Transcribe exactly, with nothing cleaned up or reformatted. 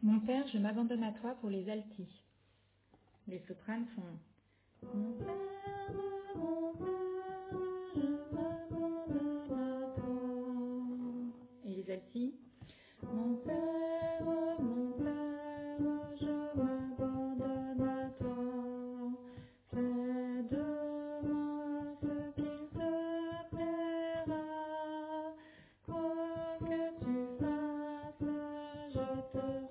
Mon père, je m'abandonne à toi pour les altis. Les sopranes font Mon père, mon père, je m'abandonne à toi. Et les altis Mon père, mon père, je m'abandonne à toi. Fais de moi ce qu'il te plaira. Quoi que tu fasses, je te